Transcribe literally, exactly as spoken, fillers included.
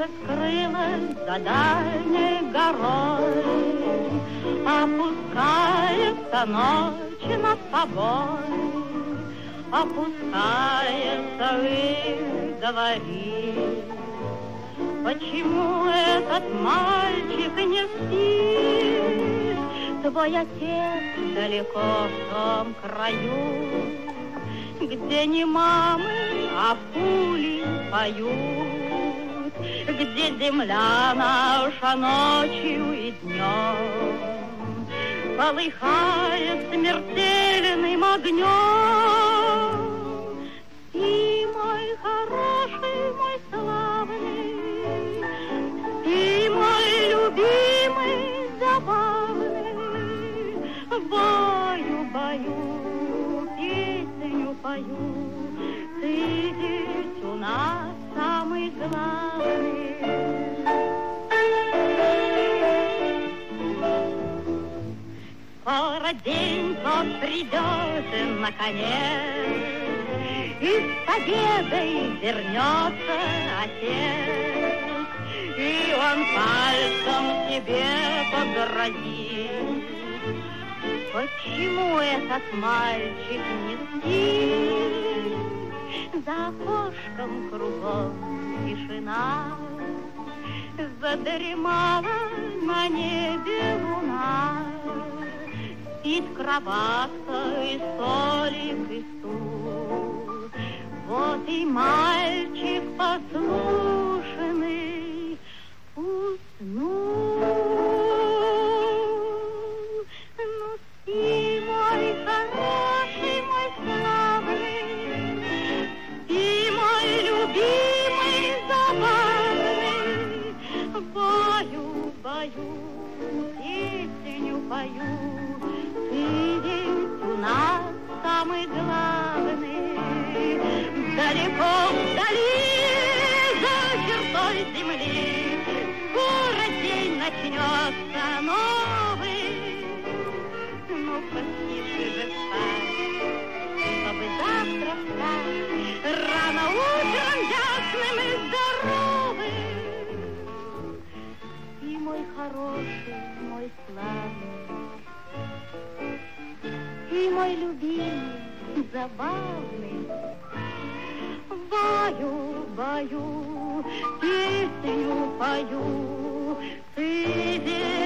солнце скрылось за дальней горой, опускается ночь над тобой, опускается, и говорит: почему этот мальчик не спит? Твой отец далеко в том краю, где не мамы, а пули поют, где земля наша ночью и днем полыхает смертельным огнем. Ты мой хороший, мой славный, ты мой любимый, забавный. Бою, бою, песню пою, ты ведь у нас самый главный. Скоро день тот придет, и, наконец, и с победой вернется отец, и он пальцем тебе погрозит. Почему этот мальчик не спит? За окошком кругом тишина, задремала на небе луна. Спит кроватка и столик, и стул. Вот и мальчик послушный уснул. Ну, спи, мой хороший, мой славный, спи, мой любимый, забавный. Бою, бою, песню пою, ты ведь у нас самый главный. Далеко вдали, за чертой земли, скоро день начнется новый. Ну, поспеши же встать, чтобы завтра встать рано утром ясным и здоровым. И мой хороший, мой славный, и мой любимый, забавный. Бою, бою, песню пою, ты ведь